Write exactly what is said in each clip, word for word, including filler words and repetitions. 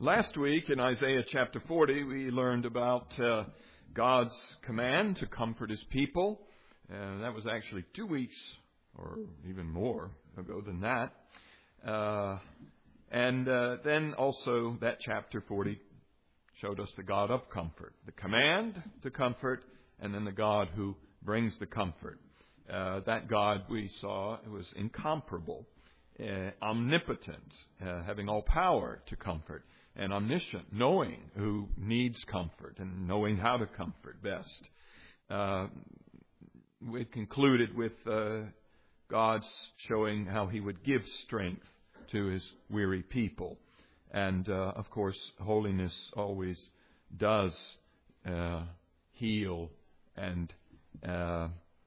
Last week in Isaiah chapter forty, we learned about uh, God's command to comfort His people. And that was actually two weeks or even more ago than that. Uh, and uh, then also that chapter forty showed us the God of comfort. The command to comfort, and then the God who brings the comfort. Uh, that God we saw was incomparable, uh, omnipotent, uh, having all power to comfort, and omniscient, knowing who needs comfort and knowing how to comfort best. Uh, we concluded with uh, God's showing how He would give strength to His weary people. And, uh, of course, holiness always does uh, heal and uh,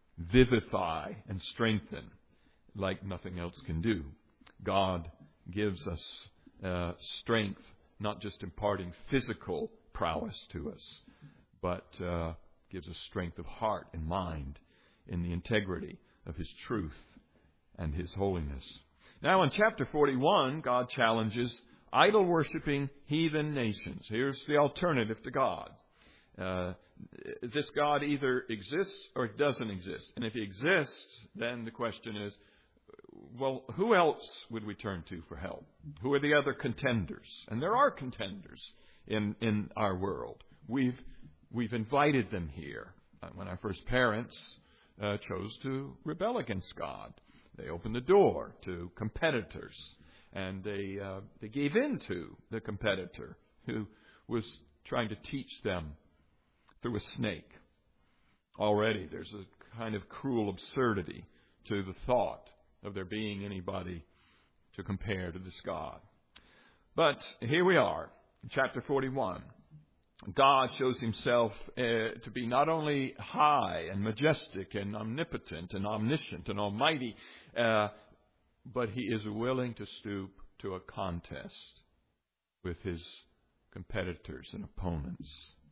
vivify and strengthen like nothing else can do. God gives us uh, strength, not just imparting physical prowess to us, but uh, gives us strength of heart and mind in the integrity of His truth and His holiness. Now in chapter forty-one, God challenges idol-worshipping heathen nations. Here's the alternative to God. Uh, this God either exists or doesn't exist. And if He exists, then the question is, well, who else would we turn to for help? Who are the other contenders? And there are contenders in, in our world. We've we've invited them here. When our first parents uh, chose to rebel against God, they opened the door to competitors, and they uh, they gave in to the competitor who was trying to teach them through a snake. Already there's a kind of cruel absurdity to the thought of there being anybody to compare to this God. But here we are, in chapter forty-one. God shows Himself uh, to be not only high and majestic and omnipotent and omniscient and almighty, uh, but He is willing to stoop to a contest with His competitors and opponents.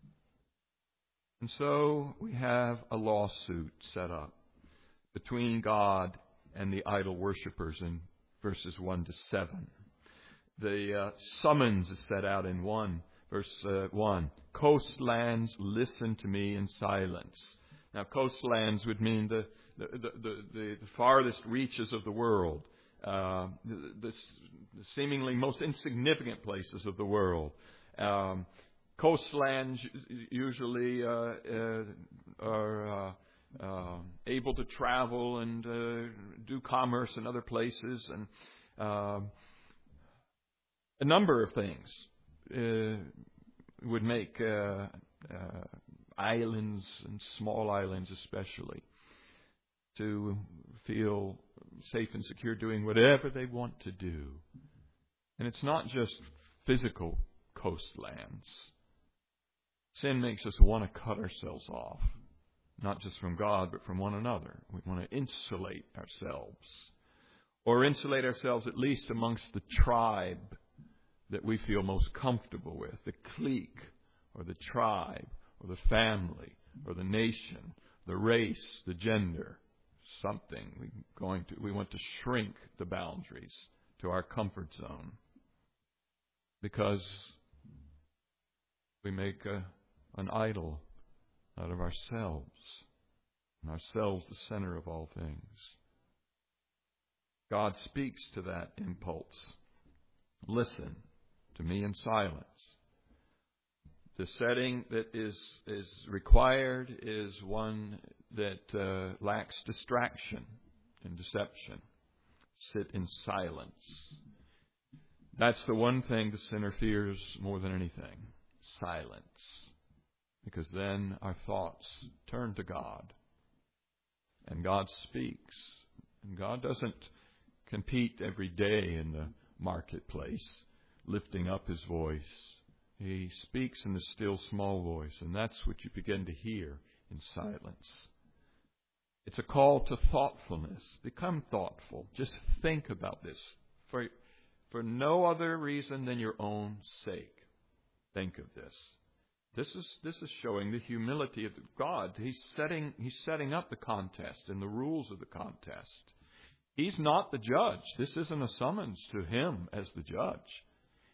And so we have a lawsuit set up between God and the idol worshippers in verses one to seven. The uh, summons is set out in one, verse uh, one. Coastlands, listen to me in silence. Now, coastlands would mean the the, the, the, the farthest reaches of the world, uh, the, the, the seemingly most insignificant places of the world. Um, coastlands usually uh, uh, are uh, Uh, able to travel and uh, do commerce in other places, and uh, a number of things uh, would make uh, uh, islands and small islands especially to feel safe and secure doing whatever they want to do. And it's not just physical coastlands. Sin makes us want to cut ourselves off. Not just from God, but from one another. We want to insulate ourselves. Or insulate ourselves at least amongst the tribe that we feel most comfortable with. The clique, or the tribe, or the family, or the nation, the race, the gender. Something. We going to we want to shrink the boundaries to our comfort zone. Because we make a, an idol out of ourselves, and ourselves the center of all things. God speaks to that impulse. Listen to me in silence. The setting that is is required is one that uh, lacks distraction and deception. Sit in silence. That's the one thing the sinner fears more than anything. Silence. Because then our thoughts turn to God. And God speaks. And God doesn't compete every day in the marketplace, lifting up His voice. He speaks in the still small voice, and that's what you begin to hear in silence. It's a call to thoughtfulness. Become thoughtful. Just think about this. For, for no other reason than your own sake. Think of this. This is this is showing the humility of God. He's setting he's setting up the contest and the rules of the contest. He's not the judge. This isn't a summons to Him as the judge.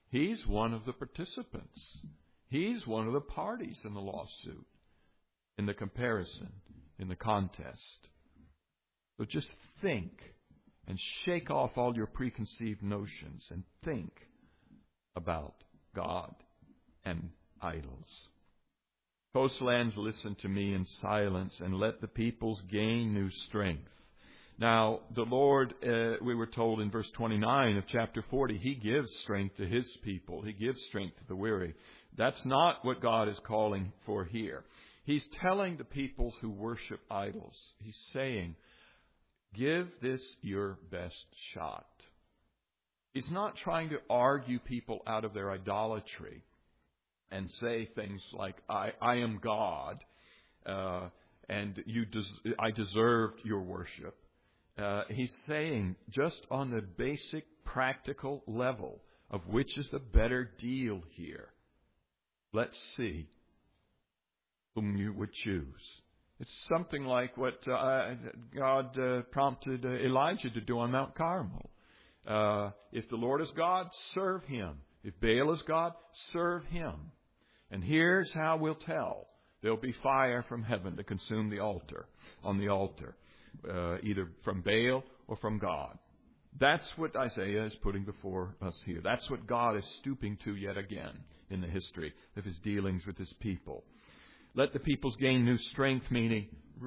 He's one of the participants. He's one of the parties in the lawsuit, in the comparison, in the contest. So just think and shake off all your preconceived notions and think about God and idols. Coastlands, listen to me in silence, and let the peoples gain new strength. Now, the Lord, uh, we were told in verse twenty-nine of chapter forty, He gives strength to His people. He gives strength to the weary. That's not what God is calling for here. He's telling the peoples who worship idols, He's saying, give this your best shot. He's not trying to argue people out of their idolatry and say things like, I, I am God, uh, and you des- I deserved your worship. Uh, he's saying, just on the basic practical level of which is the better deal here, let's see whom you would choose. It's something like what uh, God uh, prompted uh, Elijah to do on Mount Carmel. Uh, if the Lord is God, serve Him. If Baal is God, serve him. And here's how we'll tell. There'll be fire from heaven to consume the altar, on the altar, uh, either from Baal or from God. That's what Isaiah is putting before us here. That's what God is stooping to yet again in the history of His dealings with His people. Let the peoples gain new strength, meaning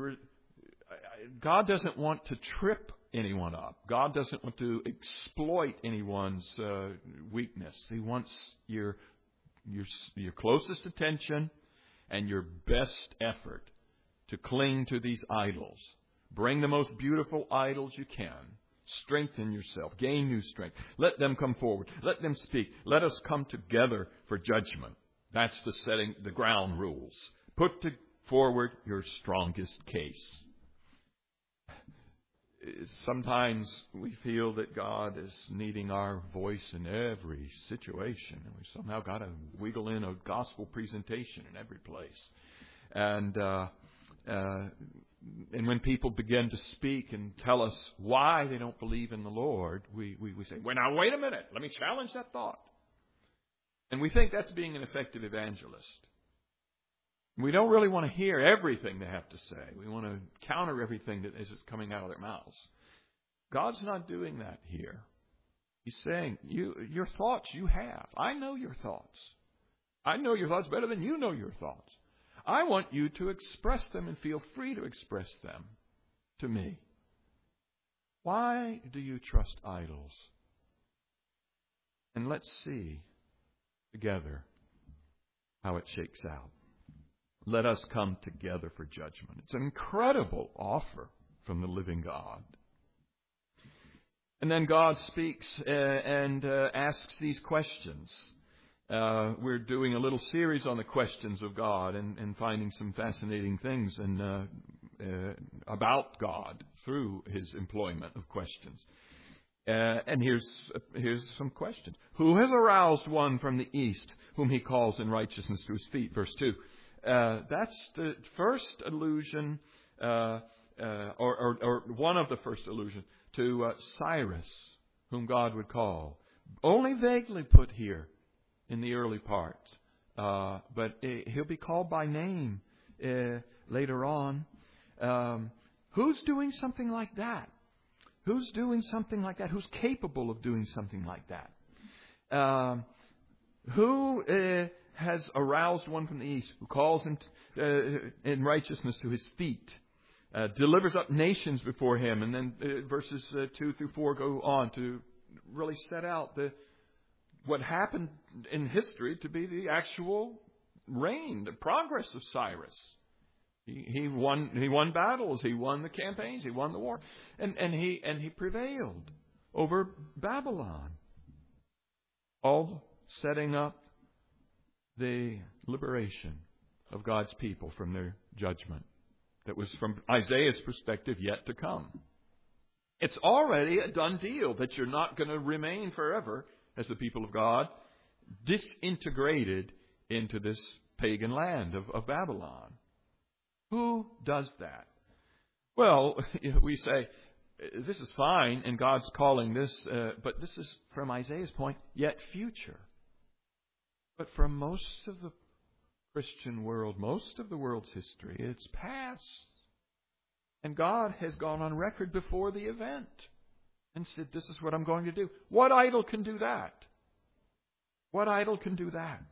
God doesn't want to trip anyone up. God doesn't want to exploit anyone's uh, weakness. He wants your, your, your closest attention and your best effort to cling to these idols. Bring the most beautiful idols you can. Strengthen yourself. Gain new strength. Let them come forward. Let them speak. Let us come together for judgment. That's the setting, the ground rules. Put to forward your strongest case. Sometimes we feel that God is needing our voice in every situation, and we somehow got to wiggle in a gospel presentation in every place. And uh, uh, and when people begin to speak and tell us why they don't believe in the Lord, we, we, we say, well, now, wait a minute. Let me challenge that thought. And we think that's being an effective evangelist. We don't really want to hear everything they have to say. We want to counter everything that is coming out of their mouths. God's not doing that here. He's saying, you, your thoughts you have. I know your thoughts. I know your thoughts better than you know your thoughts. I want you to express them and feel free to express them to me. Why do you trust idols? And let's see together how it shakes out. Let us come together for judgment. It's an incredible offer from the living God. And then God speaks uh, and uh, asks these questions. Uh, we're doing a little series on the questions of God and, and finding some fascinating things and, uh, uh, about God through His employment of questions. Uh, and here's uh, here's some questions. Who has aroused one from the east, whom He calls in righteousness to His feet? Verse two. Uh, that's the first allusion, uh, uh, or, or, or one of the first allusions to uh, Cyrus, whom God would call. Only vaguely put here in the early parts, uh, but uh, he'll be called by name uh, later on. Um, who's doing something like that? Who's doing something like that? Who's capable of doing something like that? Um, who uh, has aroused one from the east, who calls him t- uh, in righteousness to his feet, uh, delivers up nations before him, and then uh, verses uh, two through four go on to really set out the what happened in history to be the actual reign, the progress of Cyrus. He, he won. He won battles. He won the campaigns. He won the war, and and he and he prevailed over Babylon, all setting up the liberation of God's people from their judgment that was, from Isaiah's perspective, yet to come. It's already a done deal that you're not going to remain forever as the people of God, disintegrated into this pagan land of, of Babylon. Who does that? Well, we say, this is fine, and God's calling this, uh, but this is, from Isaiah's point, yet future. But for most of the Christian world, most of the world's history, it's past. And God has gone on record before the event and said, this is what I'm going to do. What idol can do that? What idol can do that?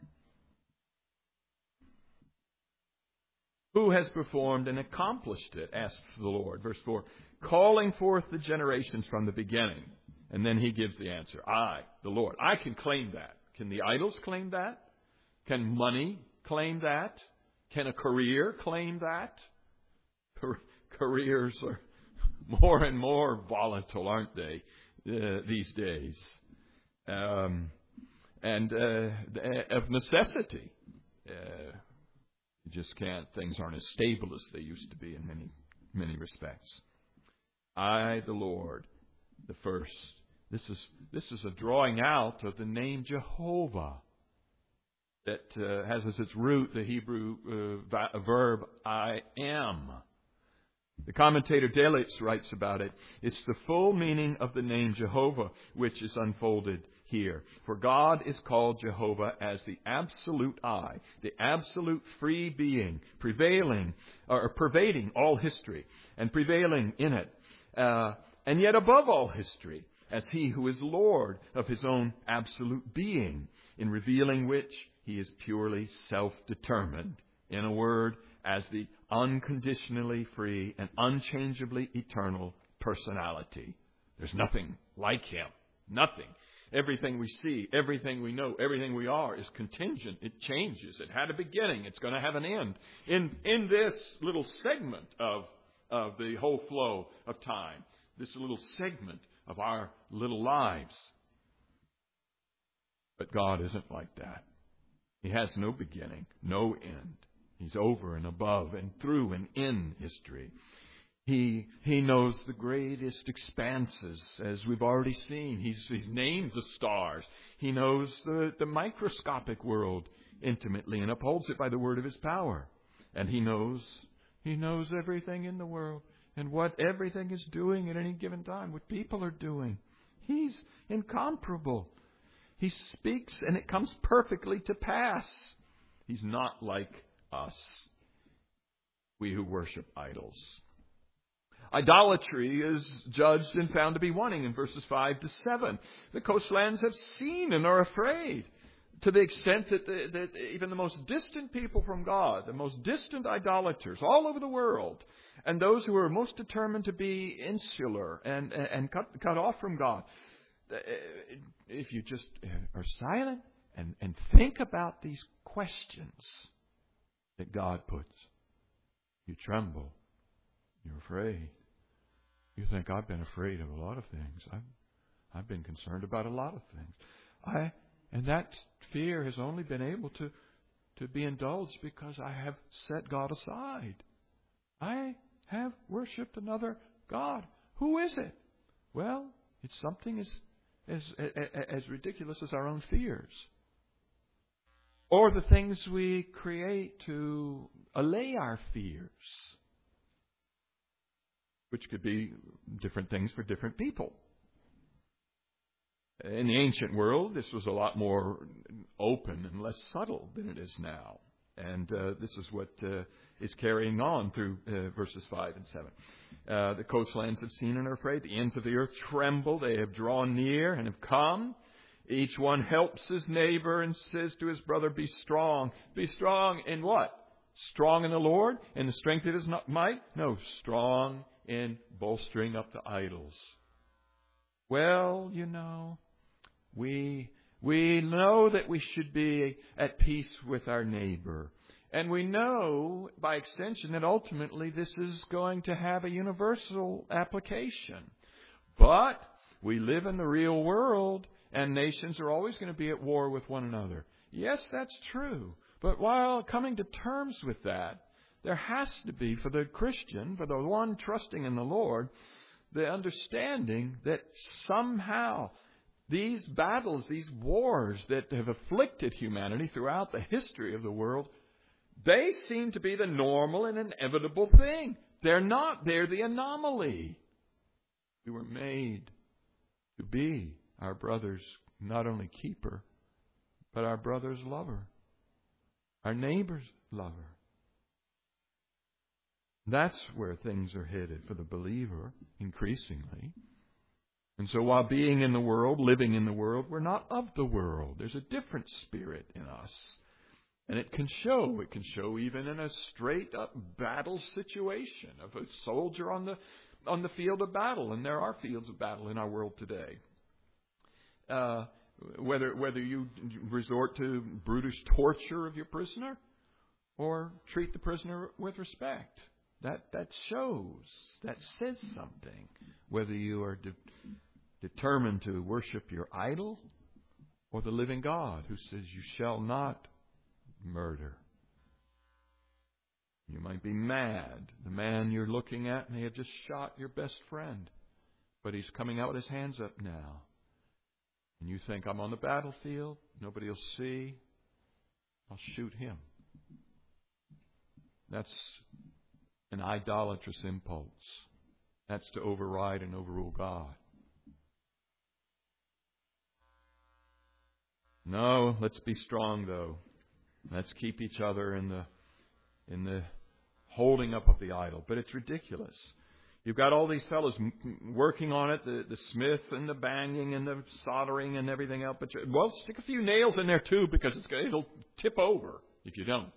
Who has performed and accomplished it, asks the Lord. Verse four, calling forth the generations from the beginning. And then he gives the answer. I, the Lord. I can claim that. Can the idols claim that? Can money claim that? Can a career claim that? Car- careers are more and more volatile, aren't they, uh, these days? Um, and uh, of necessity. Uh, you just can't. Things aren't as stable as they used to be in many, many respects. I, the Lord, the first. This is this is a drawing out of the name Jehovah that uh, has as its root the Hebrew uh, va- verb I am. The commentator Delitzsch writes about it. It's the full meaning of the name Jehovah which is unfolded here. For God is called Jehovah as the absolute I, the absolute free being, prevailing or pervading all history and prevailing in it, uh, and yet above all history, as he who is Lord of his own absolute being, in revealing which he is purely self-determined. In a word, as the unconditionally free and unchangeably eternal personality. There's nothing like him. Nothing. Everything we see, everything we know, everything we are is contingent. It changes. It had a beginning. It's going to have an end. In in this little segment of, of the whole flow of time, this little segment of our little lives. But God isn't like that. He has no beginning, no end. He's over and above and through and in history. He He knows the greatest expanses, as we've already seen. He's, he's named the stars. He knows the, the microscopic world intimately and upholds it by the word of his power. And he knows He knows everything in the world and what everything is doing at any given time, what people are doing. He's incomparable. He speaks and it comes perfectly to pass. He's not like us, we who worship idols. Idolatry is judged and found to be wanting in verses five to seven. The coastlands have seen and are afraid, to the extent that, the, that even the most distant people from God, the most distant idolaters all over the world, and those who are most determined to be insular and, and, and cut, cut off from God, if you just are silent and, and think about these questions that God puts, you tremble. You're afraid. You think, I've been afraid of a lot of things. I've, I've been concerned about a lot of things. I, and that fear has only been able to, to be indulged because I have set God aside. I have worshipped another God. Who is it? Well, it's something as, as, as, as ridiculous as our own fears. Or the things we create to allay our fears, which could be different things for different people. In the ancient world, this was a lot more open and less subtle than it is now. And uh, this is what uh, is carrying on through uh, verses five and seven. Uh, the coastlands have seen and are afraid. The ends of the earth tremble. They have drawn near and have come. Each one helps his neighbor and says to his brother, be strong. Be strong in what? Strong in the Lord? In the strength of his might? No, strong in bolstering up the idols. Well, you know, we we know that we should be at peace with our neighbor. And we know, by extension, that ultimately this is going to have a universal application. But we live in the real world, and nations are always going to be at war with one another. Yes, that's true. But while coming to terms with that, there has to be, for the Christian, for the one trusting in the Lord, the understanding that somehow these battles, these wars that have afflicted humanity throughout the history of the world, they seem to be the normal and inevitable thing. They're not. They're the anomaly. We were made to be our brother's not only keeper, but our brother's lover, our neighbor's lover. That's where things are headed for the believer, increasingly. And so while being in the world, living in the world, we're not of the world. There's a different spirit in us. And it can show. It can show even in a straight-up battle situation of a soldier on the on the field of battle. And there are fields of battle in our world today. Uh, whether whether you resort to brutish torture of your prisoner or treat the prisoner with respect. That that shows, that says something. Whether you are de- determined to worship your idol or the living God who says you shall not murder. You might be mad. The man you're looking at may have just shot your best friend, but he's coming out with his hands up now. And you think, I'm on the battlefield, nobody will see, I'll shoot him. That's an idolatrous impulse. That's to override and overrule God. No, let's be strong though. Let's keep each other in the in the holding up of the idol. But it's ridiculous. You've got all these fellows working on it, the, the smith and the banging and the soldering and everything else. But well, stick a few nails in there too, because it's, it'll tip over if you don't.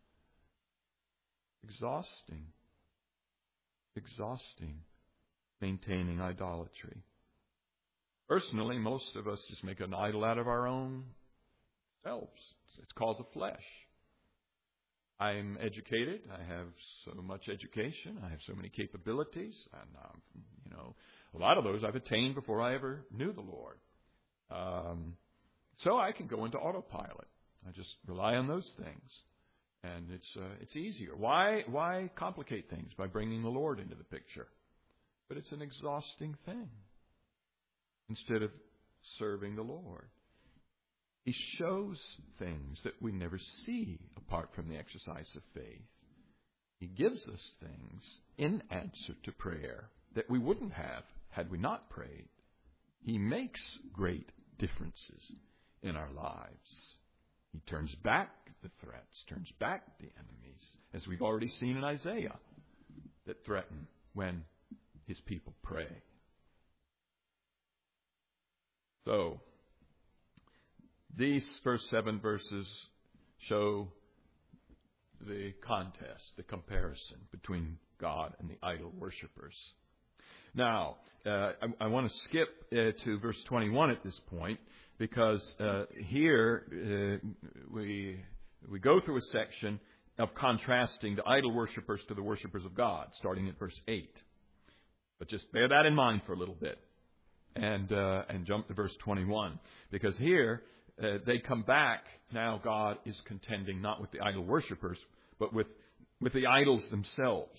Exhausting. Exhausting. Maintaining idolatry. Personally, most of us just make an idol out of our own selves. It's called the flesh. I'm educated. I have so much education. I have so many capabilities. And, um, you know, a lot of those I've attained before I ever knew the Lord. Um, so I can go into autopilot. I just rely on those things. And it's uh, it's easier. Why why complicate things by bringing the Lord into the picture? But it's an exhausting thing. Instead of serving the Lord, He shows things that we never see apart from the exercise of faith. He gives us things in answer to prayer that we wouldn't have had we not prayed. He makes great differences in our lives. He turns back the threats, turns back the enemies, as we've already seen in Isaiah, that threaten when His people pray. So, these first seven verses show the contest, the comparison between God and the idol worshippers. Now, uh, I, I want to skip uh, to verse twenty-one at this point, because uh, here uh, we we go through a section of contrasting the idol worshippers to the worshippers of God, starting at verse eight. But just bear that in mind for a little bit, and uh, and jump to verse twenty-one, because here uh, they come back. Now God is contending not with the idol worshippers, but with with the idols themselves.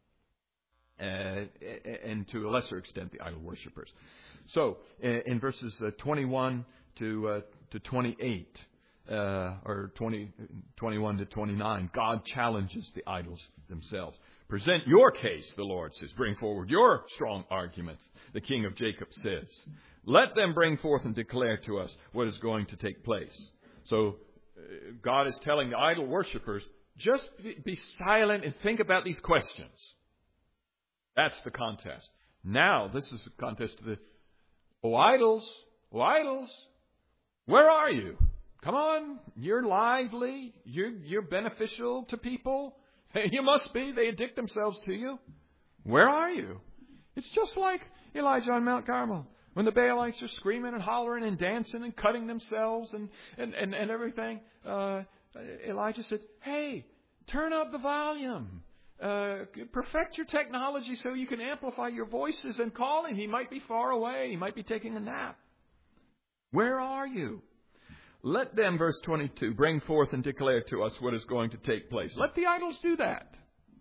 Uh, and to a lesser extent, the idol worshippers. So, in verses uh, twenty-one to uh, to twenty-eight, uh, or twenty, twenty-one to twenty-nine, God challenges the idols themselves. Present your case, the Lord says. Bring forward your strong arguments, the King of Jacob says. Let them bring forth and declare to us what is going to take place. So, uh, God is telling the idol worshippers, just be, be silent and think about these questions. That's the contest. Now, this is the contest to the, oh, idols, oh, idols, where are you? Come on, you're lively, you're, you're beneficial to people. You must be, they addict themselves to you. Where are you? It's just like Elijah on Mount Carmel, when the Baalites are screaming and hollering and dancing and cutting themselves and, and, and, and everything. Uh, Elijah said, hey, turn up the volume. Uh, perfect your technology so you can amplify your voices and call him. He might be far away. He might be taking a nap. Where are you? Let them, verse twenty-two, bring forth and declare to us what is going to take place. Let the idols do that.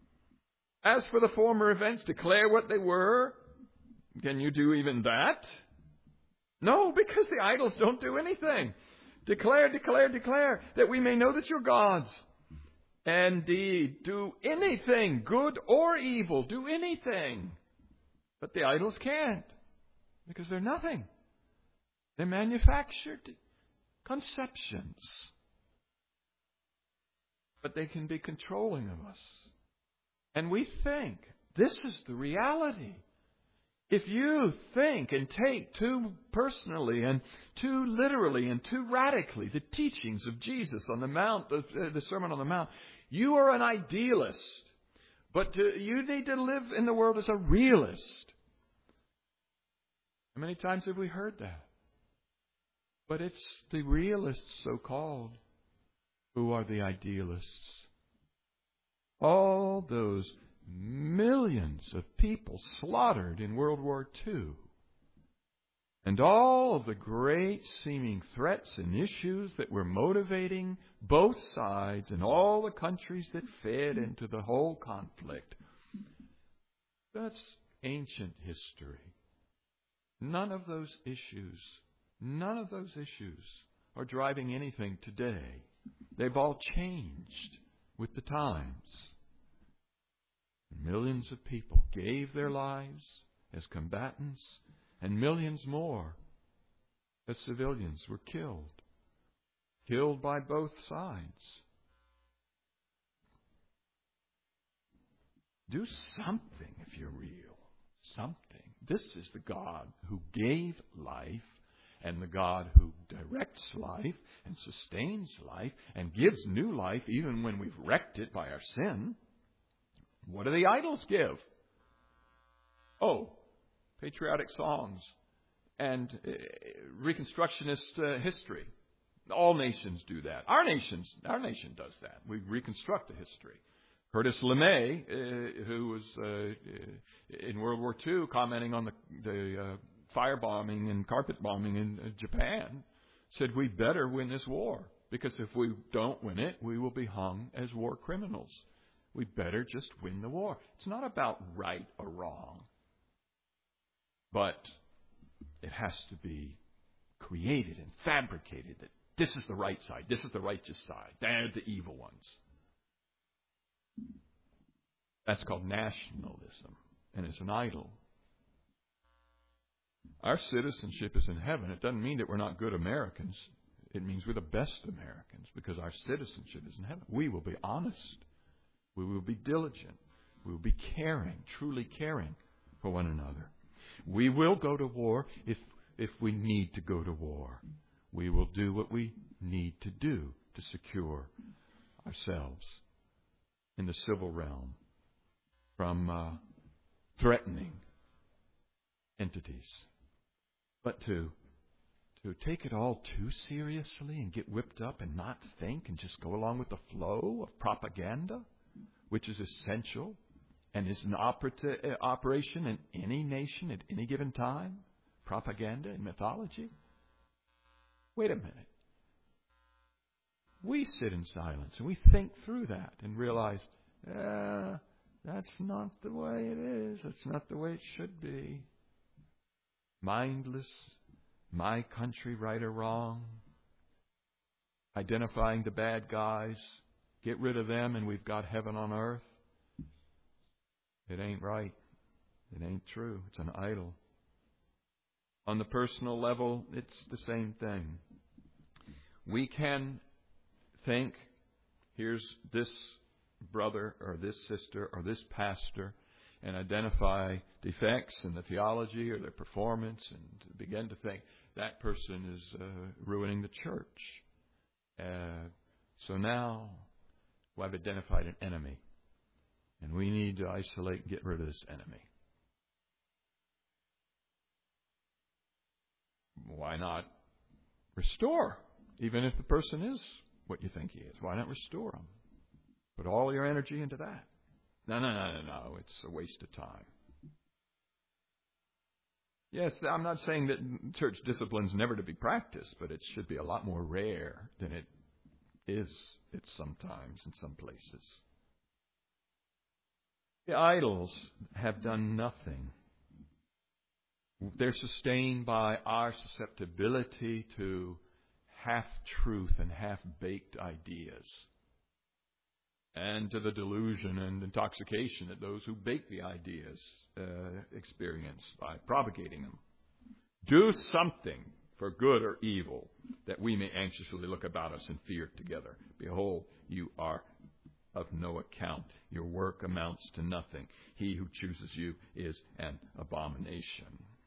As for the former events, declare what they were. Can you do even that? No, because the idols don't do anything. Declare, declare, declare, that we may know that you're gods. Indeed, do anything, good or evil, do anything. But the idols can't, because they're nothing. They're manufactured. conceptions. But they can be controlling of us. And we think this is the reality. If you think and take too personally and too literally and too radically the teachings of Jesus on the Mount, the, the Sermon on the Mount, you are an idealist. But to, you need to live in the world as a realist. How many times have we heard that? But it's the realists, so-called, who are the idealists. All those millions of people slaughtered in World War Two. And all of the great seeming threats and issues that were motivating both sides and all the countries that fed into the whole conflict. That's ancient history. None of those issues, none of those issues are driving anything today. They've all changed with the times. Millions of people gave their lives as combatants, and millions more as civilians were killed. Killed by both sides. Do something if you're real. Something. This is the God who gave life, and the God who directs life and sustains life and gives new life even when we've wrecked it by our sin. What do the idols give? Oh, patriotic songs and uh, Reconstructionist uh, history. All nations do that. Our nations, our nation does that. We reconstruct the history. Curtis LeMay, uh, who was uh, in World War Two, commenting on the, the uh, firebombing and carpet bombing in uh, Japan, said we better win this war, because if we don't win it, we will be hung as war criminals. We better just win the war. It's not about right or wrong, but it has to be created and fabricated that this is the right side, this is the righteous side, they're the evil ones. That's called nationalism, and it's an idol. Our citizenship is in heaven. It doesn't mean that we're not good Americans. It means we're the best Americans, because our citizenship is in heaven. We will be honest. We will be diligent. We will be caring, truly caring for one another. We will go to war if if we need to go to war. We will do what we need to do to secure ourselves in the civil realm from uh, threatening entities. But to to take it all too seriously and get whipped up and not think and just go along with the flow of propaganda, which is essential and is an operati- operation in any nation at any given time, propaganda and mythology. Wait a minute. We sit in silence and we think through that and realize, eh, that's not the way it is. That's not the way it should be. Mindless, my country, right or wrong, identifying the bad guys, get rid of them and we've got heaven on earth. It ain't right. It ain't true. It's an idol. On the personal level, it's the same thing. We can think, here's this brother or this sister or this pastor, and identify defects in the theology or their performance, and begin to think that person is uh, ruining the church. Uh, so now well, I've identified an enemy, and we need to isolate and get rid of this enemy. Why not restore? Even if the person is what you think he is, why not restore him? Put all your energy into that. No, no, no, no, no. It's a waste of time. Yes, I'm not saying that church discipline's never to be practiced, but it should be a lot more rare than it is it sometimes in some places. The idols have done nothing. They're sustained by our susceptibility to half-truth and half-baked ideas, and to the delusion and intoxication that those who bake the ideas uh, experience by propagating them. Do something for good or evil. that we may anxiously look about us in fear together. Behold, you are of no account. Your work amounts to nothing. He who chooses you is an abomination.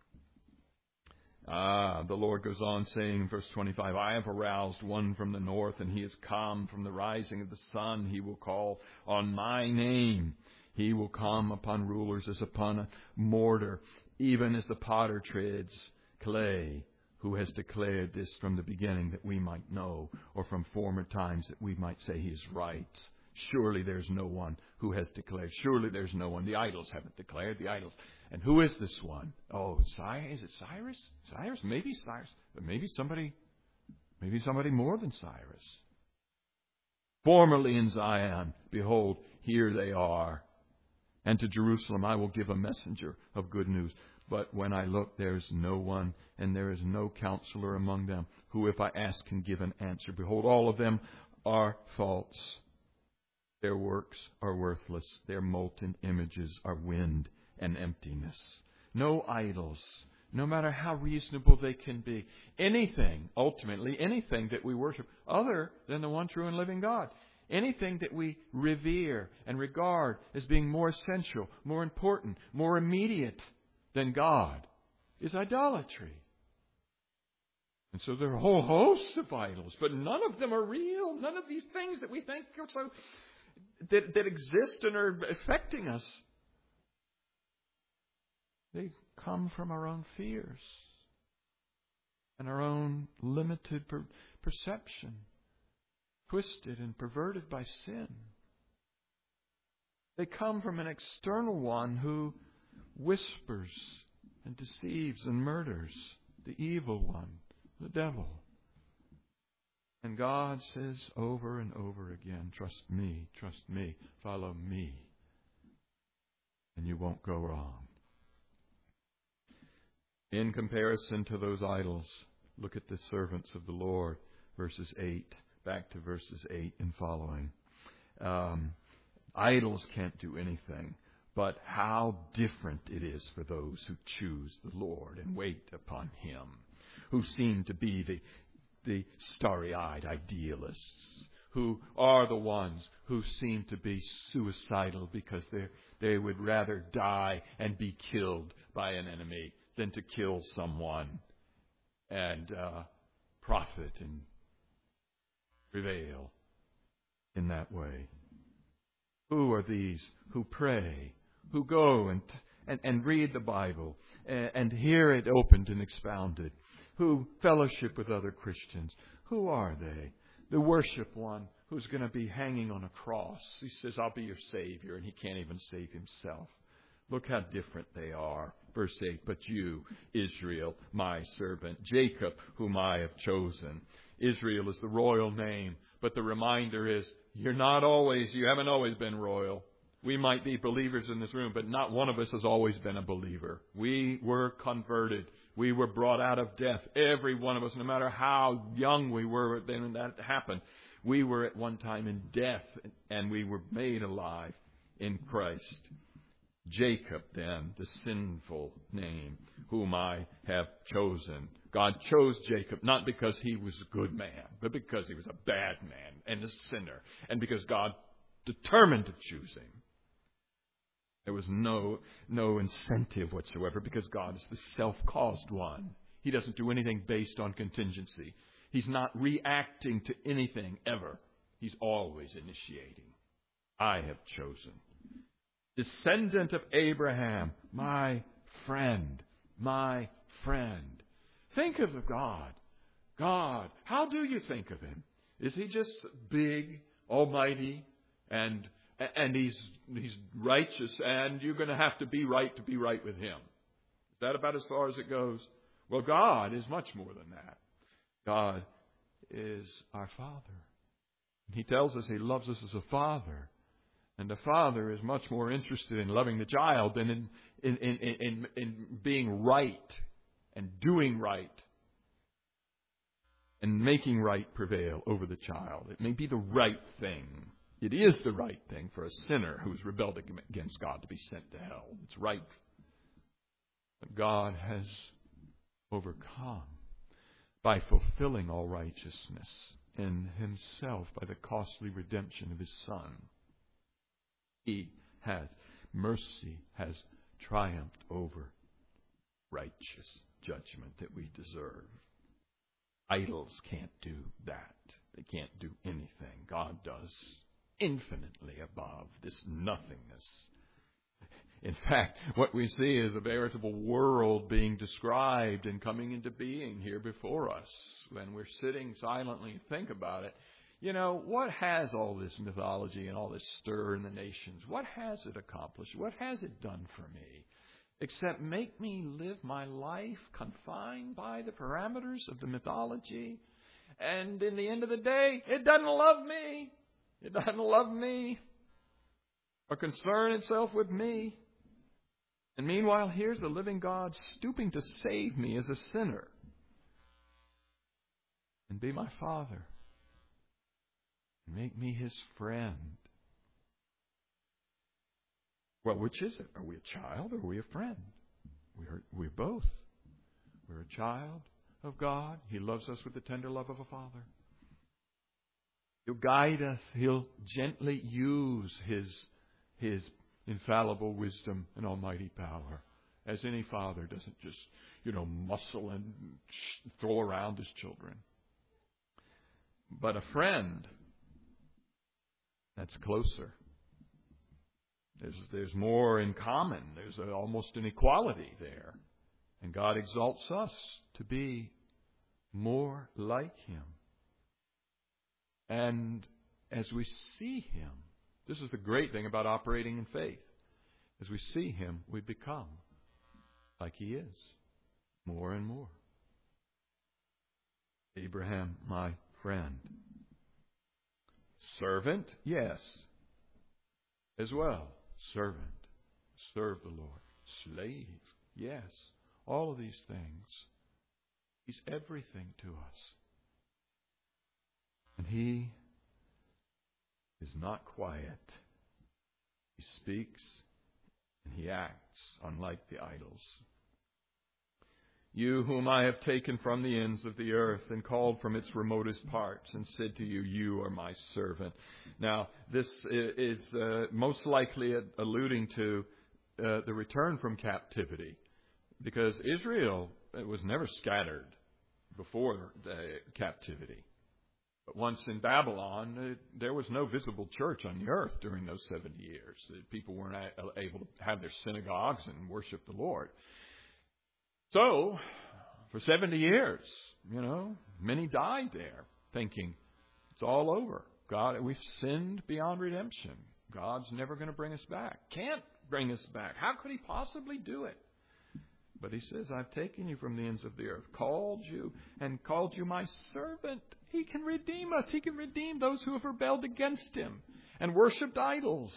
Ah, the Lord goes on saying in verse twenty-five, I have aroused one from the north, and he is come from the rising of the sun. He will call on my name. He will come upon rulers as upon a mortar, even as the potter treads clay, who has declared this from the beginning that we might know, or from former times that we might say he is right. Surely there's no one who has declared. Surely there's no one. The idols haven't declared. The idols. And who is this one? Oh, Cyrus. Is it Cyrus? Cyrus? Maybe Cyrus. But maybe somebody, maybe somebody more than Cyrus. Formerly in Zion, behold, here they are. And to Jerusalem I will give a messenger of good news. But when I look, there is no one, and there is no counselor among them, who if I ask can give an answer. Behold, all of them are false. Their works are worthless. Their molten images are wind and emptiness. No idols, no matter how reasonable they can be. Anything, ultimately, anything that we worship other than the one true and living God. Anything that we revere and regard as being more essential, more important, more immediate than God is idolatry. And so there are a whole host of idols, but none of them are real. None of these things that we think are so that, that exist and are affecting us, they come from our own fears and our own limited per- perception, twisted and perverted by sin. They come from an external one who whispers and deceives and murders, the evil one, the devil. And God says over and over again, trust me, trust me, follow me, and you won't go wrong. In comparison to those idols, look at the servants of the Lord, verses eight, back to verses eight and following. Um, idols can't do anything, but how different it is for those who choose the Lord and wait upon Him, who seem to be the the starry-eyed idealists, who are the ones who seem to be suicidal because they they would rather die and be killed by an enemy than to kill someone and uh, profit and prevail in that way. Who are these who pray, who go and and, and read the Bible and, and hear it opened and expounded, who fellowship with other Christians? Who are they? The worship one who's going to be hanging on a cross. He says, I'll be your Savior, and he can't even save himself. Look how different they are. Verse eight, but you, Israel, my servant, Jacob, whom I have chosen. Israel is the royal name, but the reminder is, you're not always, you haven't always been royal. We might be believers in this room, but not one of us has always been a believer. We were converted. We were brought out of death. Every one of us, no matter how young we were when that happened, we were at one time in death, and we were made alive in Christ. Jacob, then, the sinful name, whom I have chosen. God chose Jacob not because he was a good man, but because he was a bad man and a sinner, and because God determined to choose him. There was no no incentive whatsoever because God is the self-caused one. He doesn't do anything based on contingency. He's not reacting to anything ever. He's always initiating. I have chosen. Descendant of Abraham, my friend, my friend. Think of God. God, how do you think of Him? Is He just big, almighty, and And he's he's righteous, and you're going to have to be right to be right with him? Is that about as far as it goes? Well, God is much more than that. God is our Father. He tells us He loves us as a father. And the father is much more interested in loving the child than in in, in, in, in being right and doing right and making right prevail over the child. It may be the right thing. It is the right thing for a sinner who's rebelled against God to be sent to hell. It's right. But God has overcome. by fulfilling all righteousness in Himself by the costly redemption of His Son. He has, mercy has triumphed over righteous judgment that we deserve. Idols can't do that. They can't do anything. God does infinitely above this nothingness. In fact, what we see is a veritable world being described and coming into being here before us. When we're sitting silently and think about it, you know, what has all this mythology and all this stir in the nations? What has it accomplished? What has it done for me? Except make me live my life confined by the parameters of the mythology. And in the end of the day, it doesn't love me. It doesn't love me or concern itself with me. And meanwhile, here's the living God stooping to save me as a sinner and be my Father and make me His friend. Well, which is it? Are we a child or are we a friend? We're, we're both. We're a child of God. He loves us with the tender love of a father. He'll guide us. He'll gently use His, His infallible wisdom and almighty power. As any father doesn't just, you know, muscle and throw around his children. But a friend, that's closer. There's, there's more in common. There's a, almost an equality there. And God exalts us to be more like Him. And as we see Him, this is the great thing about operating in faith. As we see Him, we become like He is, more and more. Abraham, my friend. Servant, yes, as well. Servant, serve the Lord. Slave, yes. All of these things. He's everything to us. And He is not quiet. He speaks and He acts, unlike the idols. You whom I have taken from the ends of the earth and called from its remotest parts and said to you, you are my servant. Now, this is uh, most likely alluding to uh, the return from captivity, because Israel was never scattered before the captivity. But once in Babylon, uh, there was no visible church on the earth during those seventy years. People weren't able to have their synagogues and worship the Lord. So, for seventy years, you know, many died there thinking, it's all over. God, we've sinned beyond redemption. God's never going to bring us back. Can't bring us back. How could He possibly do it? But He says, I've taken you from the ends of the earth, called you, and called you my servant. He can redeem us. He can redeem those who have rebelled against Him and worshipped idols.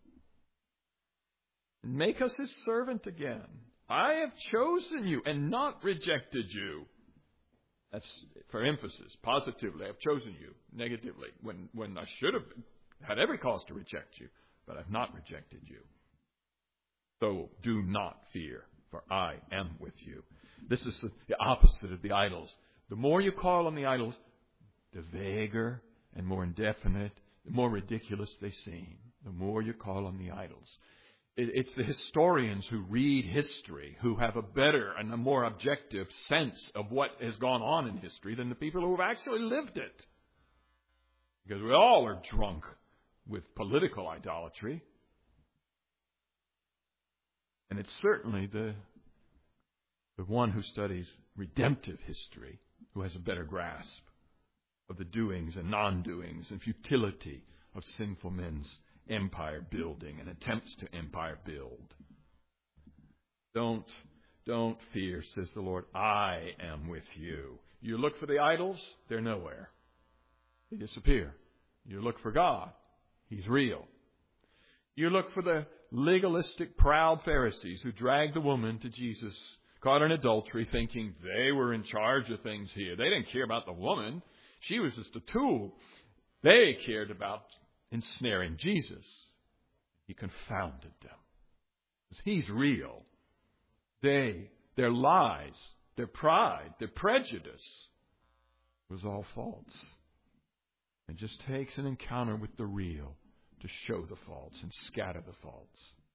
And make us His servant again. I have chosen you and not rejected you. That's for emphasis. Positively, I've chosen you. Negatively, when, when I should have had every cause to reject you, but I've not rejected you. So do not fear, for I am with you. This is the, the opposite of the idols. The more you call on the idols, the vaguer and more indefinite, the more ridiculous they seem. The more you call on the idols. It's the historians who read history who have a better and a more objective sense of what has gone on in history than the people who have actually lived it. Because we all are drunk with political idolatry. And it's certainly the, the one who studies redemptive history who has a better grasp of the doings and non-doings and futility of sinful men's empire building and attempts to empire build. Don't, don't fear, says the Lord. I am with you. You look for the idols, they're nowhere. They disappear. You look for God, He's real. You look for the legalistic, proud Pharisees who dragged the woman to Jesus, caught in adultery, thinking they were in charge of things here. They didn't care about the woman. She was just a tool. They cared about ensnaring Jesus. He confounded them. Because He's real. They, their lies, their pride, their prejudice was all false. It just takes an encounter with the real to show the false and scatter the false.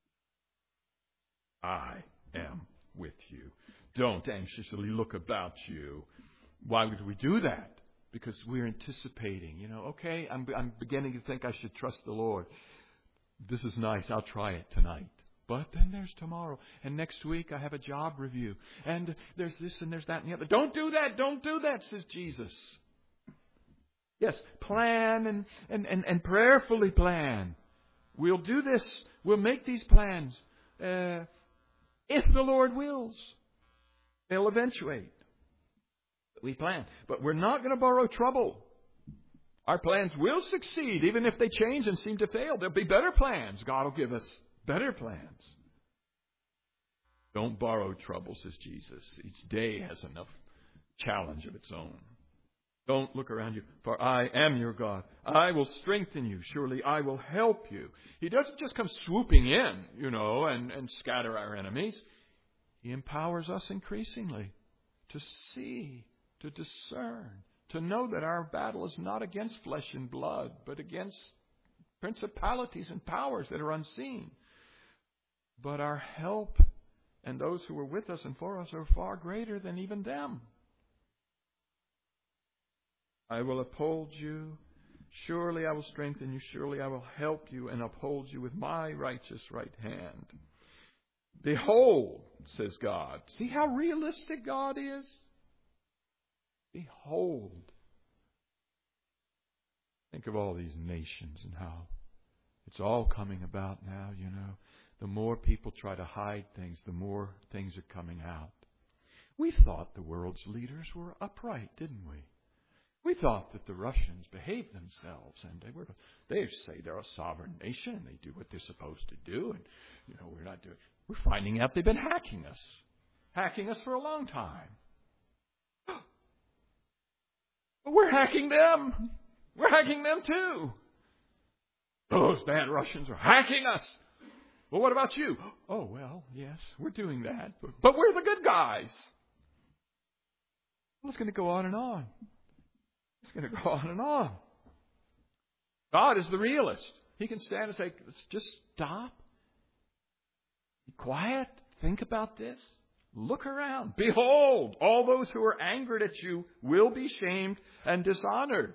I am with you. Don't anxiously look about you. Why would we do that? Because we're anticipating, you know, okay, I'm, I'm beginning to think I should trust the Lord. This is nice. I'll try it tonight. But then there's tomorrow. And next week I have a job review. And there's this and there's that and the other. Don't do that. Don't do that, says Jesus. Yes, plan and, and, and, and prayerfully plan. We'll do this. We'll make these plans. Uh, if the Lord wills, they'll eventuate. We plan. But we're not going to borrow trouble. Our plans will succeed, even if they change and seem to fail. There'll be better plans. God will give us better plans. Don't borrow trouble, says Jesus. Each day has enough challenge of its own. Don't look around you, for I am your God. I will strengthen you. Surely I will help you. He doesn't just come swooping in, you know, and, and scatter our enemies. He empowers us increasingly to see, to discern, to know that our battle is not against flesh and blood, but against principalities and powers that are unseen. But our help and those who are with us and for us are far greater than even them. I will uphold you. Surely I will strengthen you. Surely I will help you and uphold you with my righteous right hand. Behold, says God. See how realistic God is? Behold. Think of all these nations and how it's all coming about now, you know. The more people try to hide things, the more things are coming out. We thought the world's leaders were upright, didn't we? We thought that the Russians behaved themselves, and they were. They say they're a sovereign nation, and they do what they're supposed to do, and you know we're not doing. We're finding out they've been hacking us, hacking us for a long time. But we're hacking them. We're hacking them too. Those bad Russians are hacking us. Well, what about you? Oh, well, yes, we're doing that, but, but we're the good guys. Well, it's going to go on and on. It's going to go on and on. God is the realist. He can stand and say, let's just stop. Be quiet. Think about this. Look around. Behold, all those who are angered at you will be shamed and dishonored.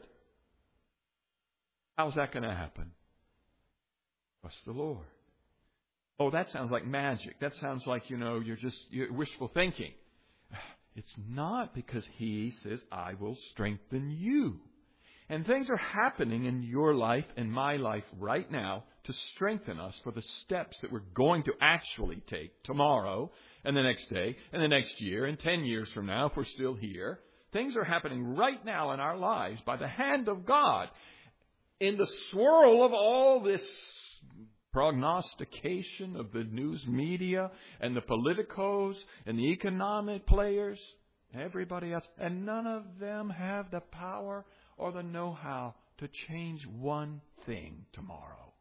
How's that going to happen? Trust the Lord. Oh, that sounds like magic. That sounds like, you know, you're just you're wishful thinking. It's not, because He says, I will strengthen you. And things are happening in your life and my life right now to strengthen us for the steps that we're going to actually take tomorrow and the next day and the next year and ten years from now if we're still here. Things are happening right now in our lives by the hand of God. In the swirl of all this prognostication of the news media and the politicos and the economic players, everybody else, and none of them have the power or the know-how to change one thing tomorrow.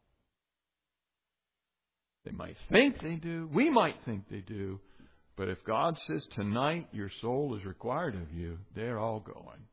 They might think they do. We might think they do. But if God says tonight your soul is required of you, they're all going.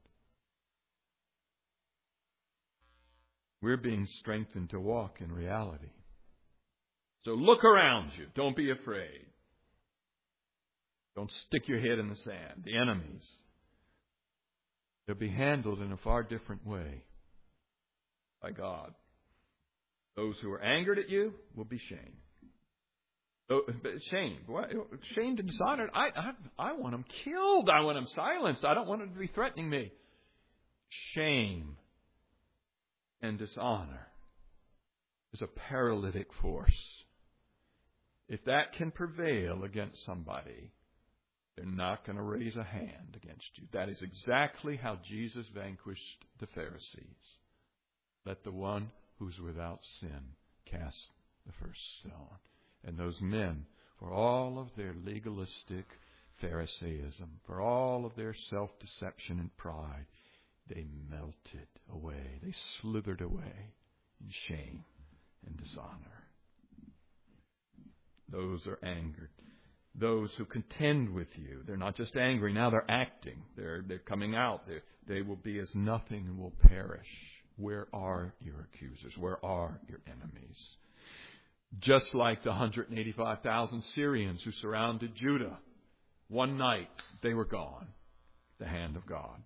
We're being strengthened to walk in reality. So look around you. Don't be afraid. Don't stick your head in the sand. The enemies, they'll be handled in a far different way by God. Those who are angered at you will be shamed. Oh, shamed. What? Shamed and dishonored. I, I, I want them killed. I want them silenced. I don't want them to be threatening me. Shame and dishonor is a paralytic force. If that can prevail against somebody, they're not going to raise a hand against you. That is exactly how Jesus vanquished the Pharisees. Let the one who's without sin cast the first stone. And those men, for all of their legalistic Pharisaism, for all of their self-deception and pride, they melted away. They slithered away in shame and dishonor. Those are angered. Those who contend with you, they're not just angry, now they're acting. They're they're coming out. They're They will be as nothing and will perish. Where are your accusers? Where are your enemies? Just like the one hundred eighty-five thousand Syrians who surrounded Judah. One night, they were gone. The hand of God.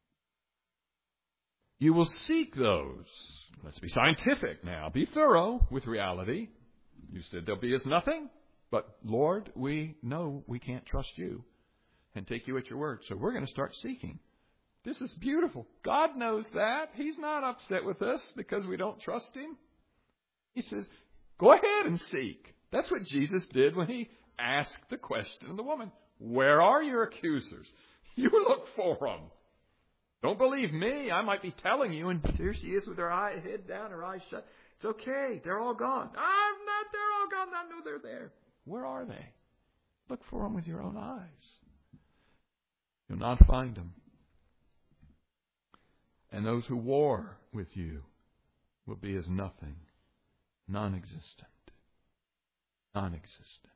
You will seek those. Let's be scientific now. Be thorough with reality. You said they'll be as nothing. But, Lord, we know we can't trust you and take you at your word. So we're going to start seeking. This is beautiful. God knows that. He's not upset with us because we don't trust Him. He says, go ahead and seek. That's what Jesus did when He asked the question of the woman. Where are your accusers? You look for them. Don't believe me. I might be telling you. And here she is with her eye, head down, her eyes shut. It's okay. They're all gone. I'm not. They're all gone. I know they're there. Where are they? Look for them with your own eyes. You'll not find them. And those who war with you will be as nothing, non-existent, non-existent.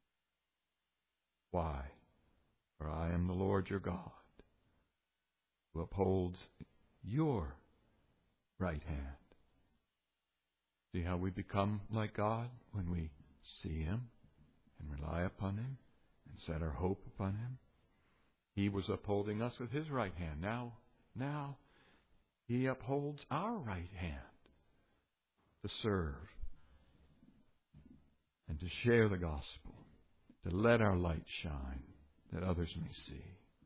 Why? For I am the Lord your God, who upholds your right hand. See how we become like God when we see Him and rely upon Him and set our hope upon Him. He was upholding us with His right hand. Now, now, He upholds our right hand to serve and to share the gospel, to let our light shine that others may see.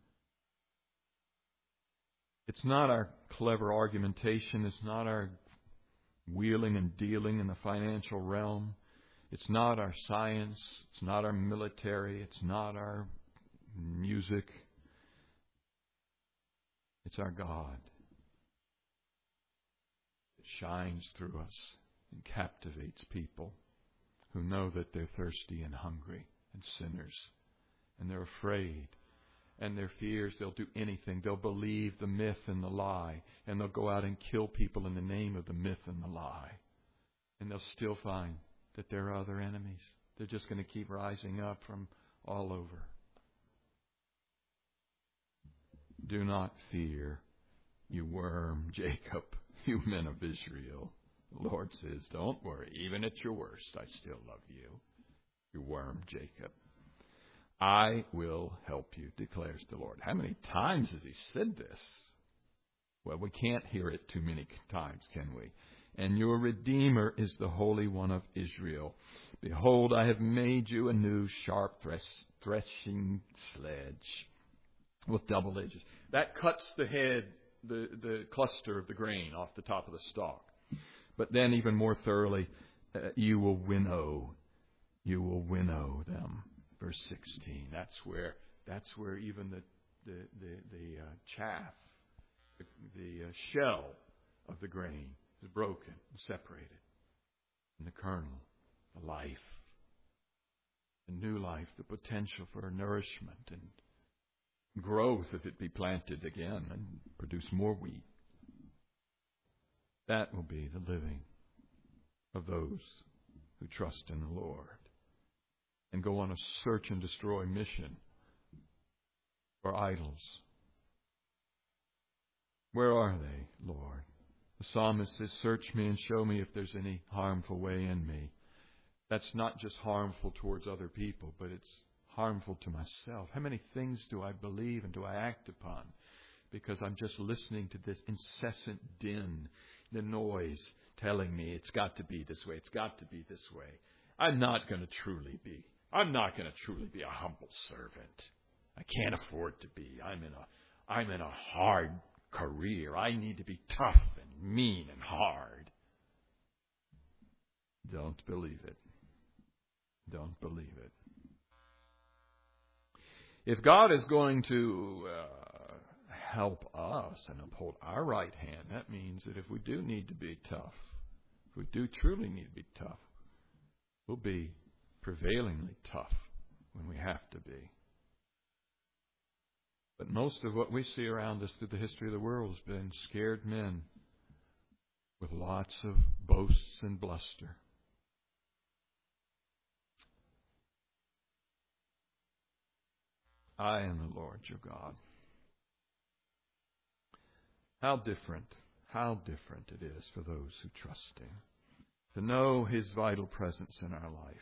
It's not our clever argumentation. It's not our wheeling and dealing in the financial realm. It's not our science. It's not our military. It's not our music. It's our God. It shines through us and captivates people who know that they're thirsty and hungry and sinners. And they're afraid. And their fears, they'll do anything. They'll believe the myth and the lie. And they'll go out and kill people in the name of the myth and the lie. And they'll still find that there are other enemies. They're just going to keep rising up from all over. Do not fear, you worm, Jacob, you men of Israel. The Lord says, don't worry. Even at your worst, I still love you. You worm, Jacob. I will help you, declares the Lord. How many times has He said this? Well, we can't hear it too many times, can we? And your Redeemer is the Holy One of Israel. Behold, I have made you a new sharp thresh, threshing sledge with double edges. That cuts the head, the, the cluster of the grain off the top of the stalk. But then even more thoroughly, uh, you will winnow. You will winnow them. Verse sixteen. That's where that's where even the the the, the uh, chaff, the, the uh, shell of the grain is broken and separated. And the kernel, the life, the new life, the potential for nourishment and growth if it be planted again and produce more wheat. That will be the living of those who trust in the Lord and go on a search and destroy mission for idols. Where are they, Lord? The psalmist says, search me and show me if there's any harmful way in me. That's not just harmful towards other people, but it's harmful to myself. How many things do I believe and do I act upon because I'm just listening to this incessant din, the noise telling me it's got to be this way, it's got to be this way. I'm not going to truly be. I'm not going to truly be a humble servant. I can't afford to be. I'm in a, I'm in a hard career. I need to be tough and mean and hard. Don't believe it. Don't believe it. If God is going to uh, help us and uphold our right hand, that means that if we do need to be tough, if we do truly need to be tough, we'll be prevailingly tough when we have to be. But most of what we see around us through the history of the world has been scared men with lots of boasts and bluster. I am the Lord your God. How different, how different it is for those who trust Him, to know His vital presence in our life.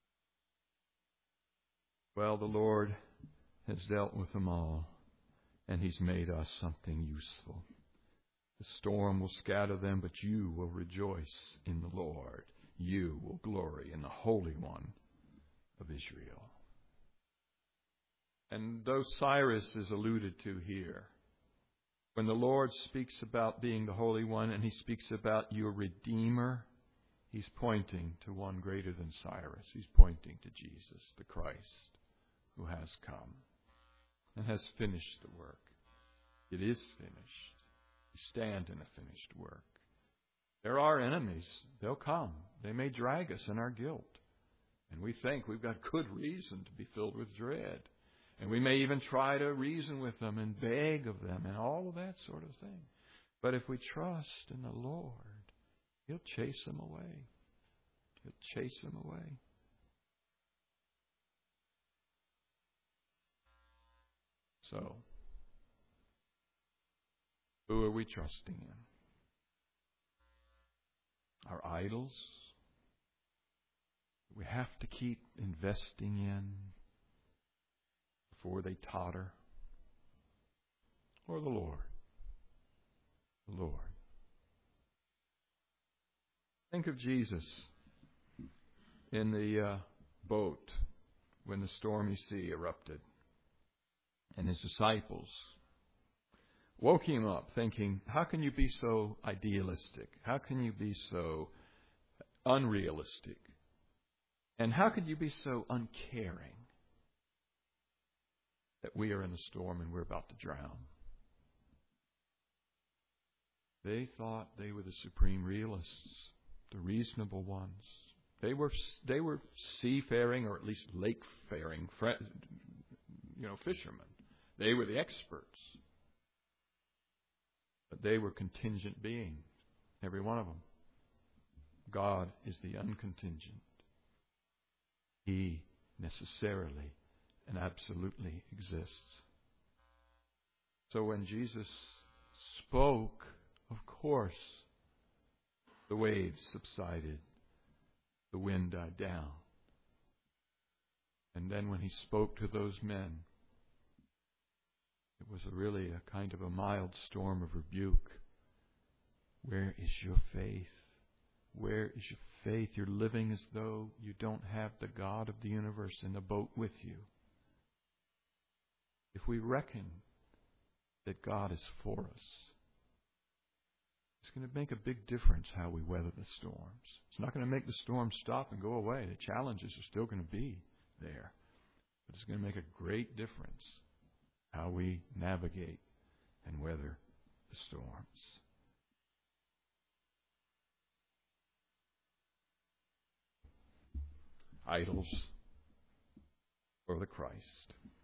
Well, the Lord has dealt with them all, and He's made us something useful. The storm will scatter them, but you will rejoice in the Lord. You will glory in the Holy One of Israel. And though Cyrus is alluded to here, when the Lord speaks about being the Holy One and He speaks about your Redeemer, He's pointing to one greater than Cyrus. He's pointing to Jesus, the Christ, who has come and has finished the work. It is finished. We stand in a finished work. There are enemies. They'll come. They may drag us in our guilt. And we think we've got good reason to be filled with dread. And we may even try to reason with them and beg of them and all of that sort of thing. But if we trust in the Lord, He'll chase them away. He'll chase them away. So, who are we trusting in? Our idols? We have to keep investing in before they totter? Or the Lord? The Lord. Think of Jesus in the uh, boat when the stormy sea erupted, and His disciples woke Him up thinking, how can you be so idealistic? How can you be so unrealistic? And how could you be so uncaring that we are in the storm and we're about to drown? They thought they were the supreme realists, the reasonable ones. They were they were seafaring, or at least lake-faring, you know, fishermen. They were the experts. But they were contingent beings, every one of them. God is the uncontingent. He necessarily and absolutely exists. So when Jesus spoke, of course, the waves subsided, the wind died down. And then when He spoke to those men, it was a really a kind of a mild storm of rebuke. Where is your faith? Where is your faith? You're living as though you don't have the God of the universe in the boat with you. If we reckon that God is for us, it's going to make a big difference how we weather the storms. It's not going to make the storms stop and go away. The challenges are still going to be there. But it's going to make a great difference how we navigate and weather the storms. Idols or the Christ.